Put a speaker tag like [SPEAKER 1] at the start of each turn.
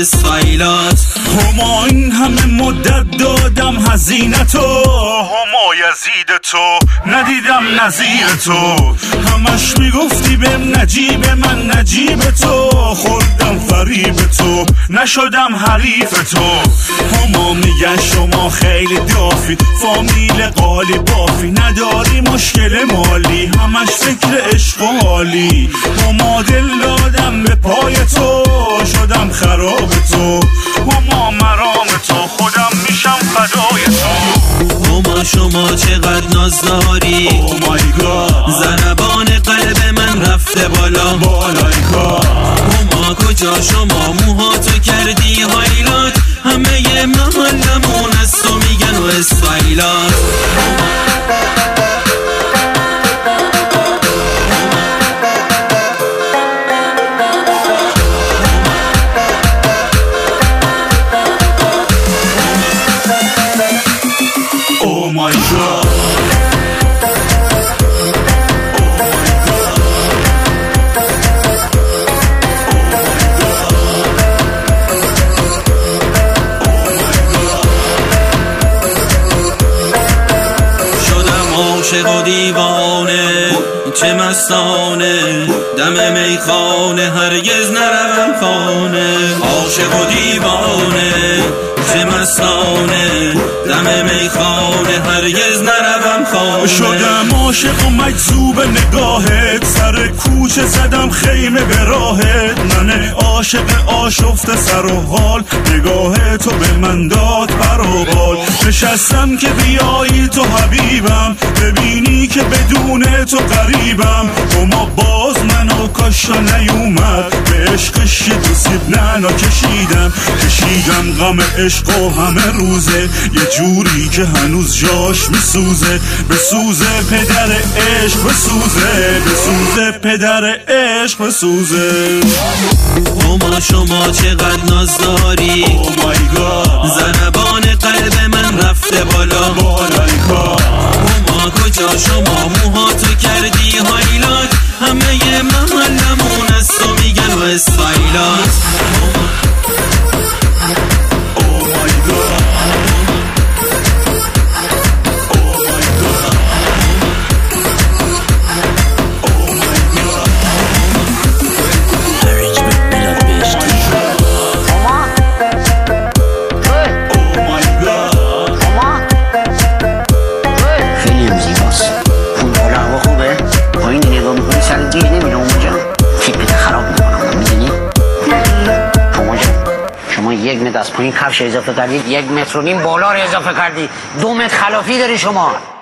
[SPEAKER 1] استایلات.
[SPEAKER 2] هما این همه مدت دادم هزینتو، هما یزید تو ندیدم نظیر تو. همش میگفتی بهم نجیب من نجیب تو، خوردم فریب تو نشدم حریف تو. هما میگن شما خیلی دافی، فامیل قالی بافی، نداری مشکل مالی، همش فکر عشق و حالی. هما دل دادم به پای تو، شدم خراب تو. هما مرام تو، خودم میشم فدای تو.
[SPEAKER 1] هما شما چقدر ناز داری،
[SPEAKER 2] Oh my God.
[SPEAKER 1] ضربان قلب من رفته بالا
[SPEAKER 2] بالای کار.
[SPEAKER 1] هما کجا شما موهاتو کردی هایلات، همه محلمون از تو میگن و استایلات.
[SPEAKER 2] Oh my God.
[SPEAKER 1] عاشق و دیوانه چه مستانه، دم میخانه هرگز نروم خانه. عاشق و دیوانه چه مستانه، دم میخانه هرگز نروم خانه.
[SPEAKER 2] شدم عاشق و مجذوب نگاهت، سر کوچه زدم خیمه به راهت. من عاشق آشفته سر و حال، نگاه تو به من داد پر و بال. نشستم که بیایی تو حبیبم، ببینی که بدون تو غریبم. اما باز منو کاشا نیومد، به عشقش یه دو سیب نعنا کشیدم غم عشق و همه روزه، یه جوری که هنوز جاش میسوزه. بسوزه پدر عشق بسوزه، بسوزه پدر عشق بسوزه.
[SPEAKER 1] هما شما چقدر ناز داری،
[SPEAKER 2] Oh my God.
[SPEAKER 1] ضربان قلب من رفته بالا
[SPEAKER 2] بالای کار.
[SPEAKER 1] هما کجا شما موهاتو کردی هایلات، همه محلمون از تو میگن و استایلات.
[SPEAKER 3] یک متر از پایین کفش اضافه کردید، 1.5 متر بالا رو اضافه کردی، 2 متر خلافی داری شما.